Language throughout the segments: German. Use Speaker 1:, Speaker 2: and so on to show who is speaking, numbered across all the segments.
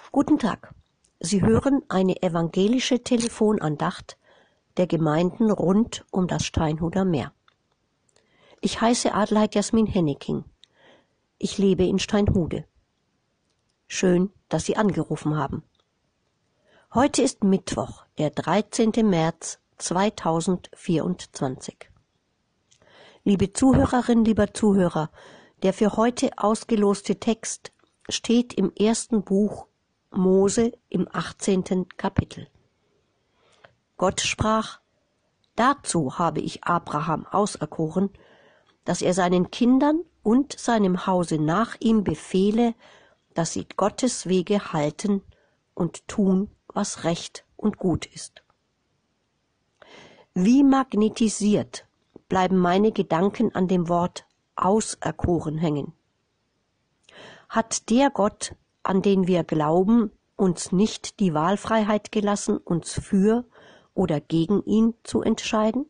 Speaker 1: Guten Tag. Sie hören eine evangelische Telefonandacht der Gemeinden rund um das Steinhuder Meer. Ich heiße Adelheid Jasmin Henneking. Ich lebe in Steinhude. Schön, dass Sie angerufen haben. Heute ist Mittwoch, der 13. März 2024. Liebe Zuhörerin, lieber Zuhörer, der für heute ausgeloste Text steht im ersten Buch Mose im 18. Kapitel. Gott sprach: Dazu habe ich Abraham auserkoren, dass er seinen Kindern und seinem Hause nach ihm befehle, dass sie Gottes Wege halten und tun, was recht und gut ist. Wie magnetisiert bleiben meine Gedanken an dem Wort auserkoren hängen. Hat der Gott, an den wir glauben, uns nicht die Wahlfreiheit gelassen, uns für oder gegen ihn zu entscheiden?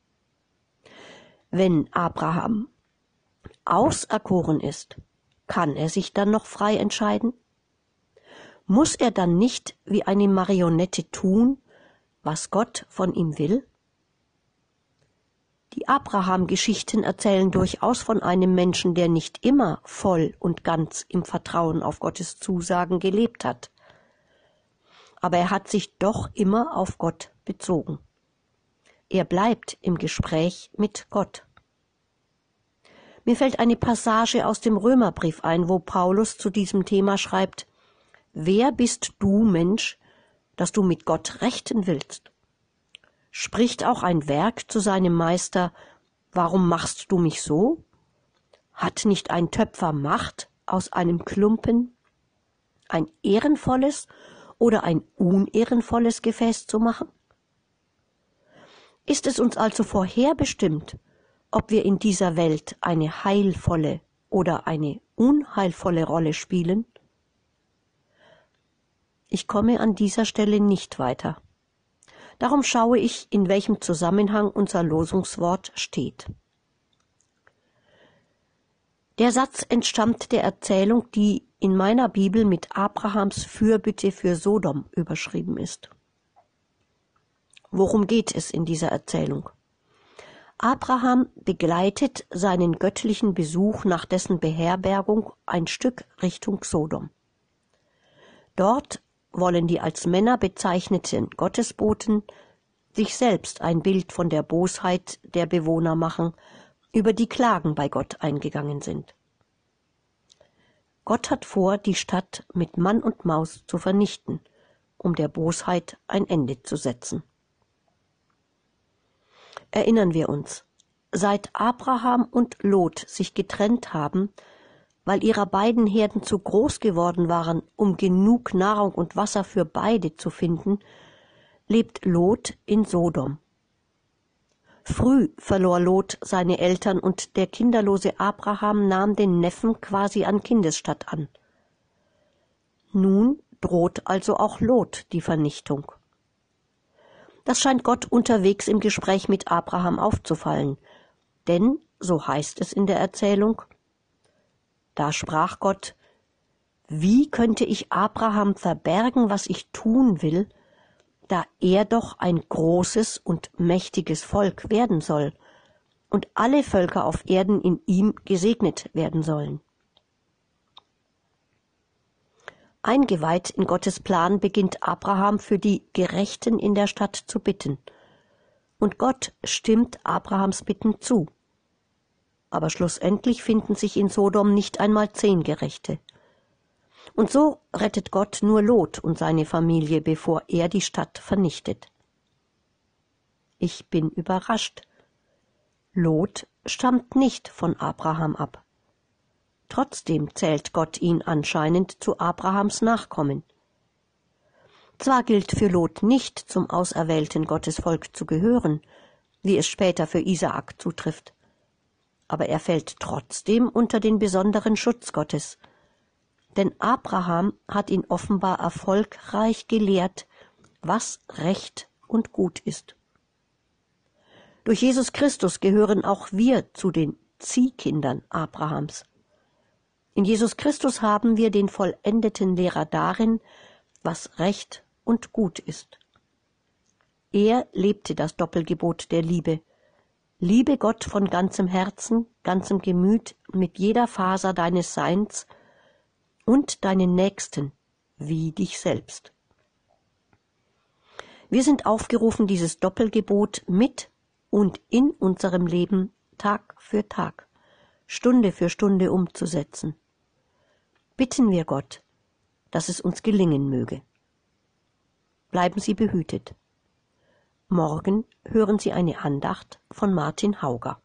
Speaker 1: Wenn Abraham auserkoren ist, kann er sich dann noch frei entscheiden? Muss er dann nicht wie eine Marionette tun, was Gott von ihm will? Die Abraham-Geschichten erzählen durchaus von einem Menschen, der nicht immer voll und ganz im Vertrauen auf Gottes Zusagen gelebt hat. Aber er hat sich doch immer auf Gott bezogen. Er bleibt im Gespräch mit Gott. Mir fällt eine Passage aus dem Römerbrief ein, wo Paulus zu diesem Thema schreibt: Wer bist du, Mensch, dass du mit Gott rechten willst? Spricht auch ein Werk zu seinem Meister: Warum machst du mich so? Hat nicht ein Töpfer Macht, aus einem Klumpen ein ehrenvolles oder ein unehrenvolles Gefäß zu machen? Ist es uns also vorherbestimmt, ob wir in dieser Welt eine heilvolle oder eine unheilvolle Rolle spielen? Ich komme an dieser Stelle nicht weiter. Darum schaue ich, in welchem Zusammenhang unser Losungswort steht. Der Satz entstammt der Erzählung, die in meiner Bibel mit Abrahams Fürbitte für Sodom überschrieben ist. Worum geht es in dieser Erzählung? Abraham begleitet seinen göttlichen Besuch nach dessen Beherbergung ein Stück Richtung Sodom. Dort wollen die als Männer bezeichneten Gottesboten sich selbst ein Bild von der Bosheit der Bewohner machen, über die Klagen bei Gott eingegangen sind. Gott hat vor, die Stadt mit Mann und Maus zu vernichten, um der Bosheit ein Ende zu setzen. Erinnern wir uns, seit Abraham und Lot sich getrennt haben, weil ihrer beiden Herden zu groß geworden waren, um genug Nahrung und Wasser für beide zu finden, lebt Lot in Sodom. Früh verlor Lot seine Eltern und der kinderlose Abraham nahm den Neffen quasi an Kindesstatt an. Nun droht also auch Lot die Vernichtung. Das scheint Gott unterwegs im Gespräch mit Abraham aufzufallen, denn, so heißt es in der Erzählung, da sprach Gott: Wie könnte ich Abraham verbergen, was ich tun will, da er doch ein großes und mächtiges Volk werden soll und alle Völker auf Erden in ihm gesegnet werden sollen? Eingeweiht in Gottes Plan beginnt Abraham für die Gerechten in der Stadt zu bitten. Und Gott stimmt Abrahams Bitten zu. Aber schlussendlich finden sich in Sodom nicht einmal 10 Gerechte. Und so rettet Gott nur Lot und seine Familie, bevor er die Stadt vernichtet. Ich bin überrascht. Lot stammt nicht von Abraham ab. Trotzdem zählt Gott ihn anscheinend zu Abrahams Nachkommen. Zwar gilt für Lot nicht, zum auserwählten Gottesvolk zu gehören, wie es später für Isaak zutrifft, aber er fällt trotzdem unter den besonderen Schutz Gottes. Denn Abraham hat ihn offenbar erfolgreich gelehrt, was recht und gut ist. Durch Jesus Christus gehören auch wir zu den Ziehkindern Abrahams. In Jesus Christus haben wir den vollendeten Lehrer darin, was recht und gut ist. Er lebte das Doppelgebot der Liebe. Liebe Gott von ganzem Herzen, ganzem Gemüt, mit jeder Faser deines Seins und deinen Nächsten wie dich selbst. Wir sind aufgerufen, dieses Doppelgebot mit und in unserem Leben Tag für Tag, Stunde für Stunde umzusetzen. Bitten wir Gott, dass es uns gelingen möge. Bleiben Sie behütet. Morgen hören Sie eine Andacht von Martin Hauger.